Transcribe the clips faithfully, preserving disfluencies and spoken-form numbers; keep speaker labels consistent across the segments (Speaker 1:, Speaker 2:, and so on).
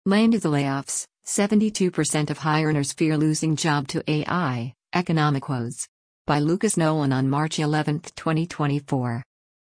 Speaker 1: Land of the layoffs, seventy-two percent of high earners fear losing job to A I, Economiquotes. By Lucas Nolan on March eleventh, twenty twenty-four.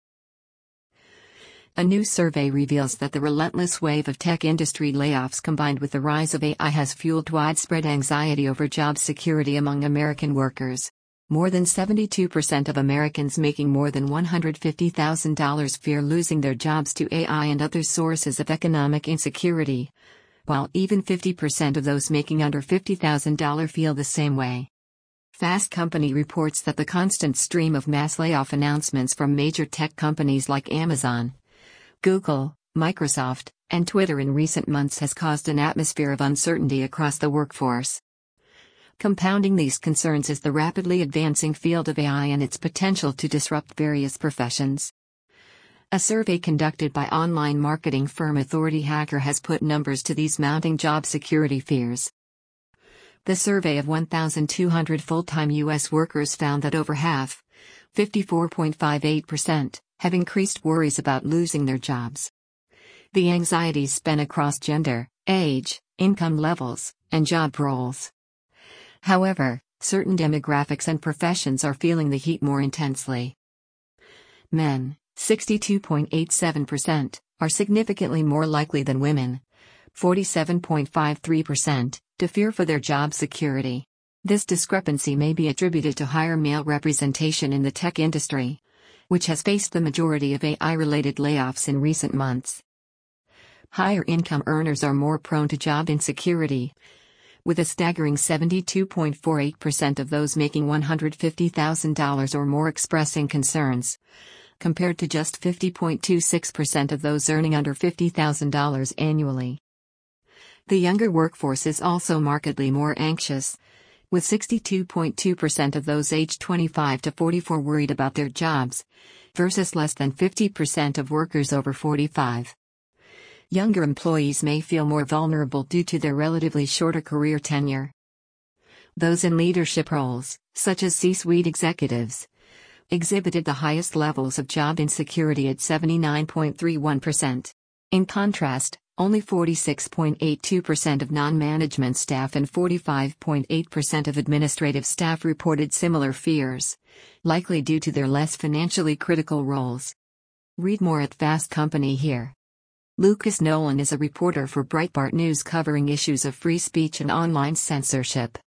Speaker 1: A new survey reveals that the relentless wave of tech industry layoffs combined with the rise of A I has fueled widespread anxiety over job security among American workers. More than seventy-two percent of Americans making more than one hundred fifty thousand dollars fear losing their jobs to A I and other sources of economic insecurity, while even fifty percent of those making under fifty thousand dollars feel the same way. Fast Company reports that the constant stream of mass layoff announcements from major tech companies like Amazon, Google, Microsoft, and Twitter in recent months has caused an atmosphere of uncertainty across the workforce. Compounding these concerns is the rapidly advancing field of A I and its potential to disrupt various professions. A survey conducted by online marketing firm Authority Hacker has put numbers to these mounting job security fears. The survey of one thousand two hundred full-time U S workers found that over half, fifty-four point five eight percent, have increased worries about losing their jobs. The anxieties span across gender, age, income levels, and job roles. However, certain demographics and professions are feeling the heat more intensely. Men, sixty-two point eight seven percent, are significantly more likely than women, forty-seven point five three percent, to fear for their job security. This discrepancy may be attributed to higher male representation in the tech industry, which has faced the majority of A I-related layoffs in recent months. Higher income earners are more prone to job insecurity, with a staggering seventy-two point four eight percent of those making one hundred fifty thousand dollars or more expressing concerns, compared to just fifty point two six percent of those earning under fifty thousand dollars annually. The younger workforce is also markedly more anxious, with sixty-two point two percent of those aged twenty-five to forty-four worried about their jobs, versus less than fifty percent of workers over forty-five. Younger employees may feel more vulnerable due to their relatively shorter career tenure. Those in leadership roles, such as C-suite executives, exhibited the highest levels of job insecurity at seventy-nine point three one percent. In contrast, only forty-six point eight two percent of non-management staff and forty-five point eight percent of administrative staff reported similar fears, likely due to their less financially critical roles. Read more at Fast Company here. Lucas Nolan is a reporter for Breitbart News covering issues of free speech and online censorship.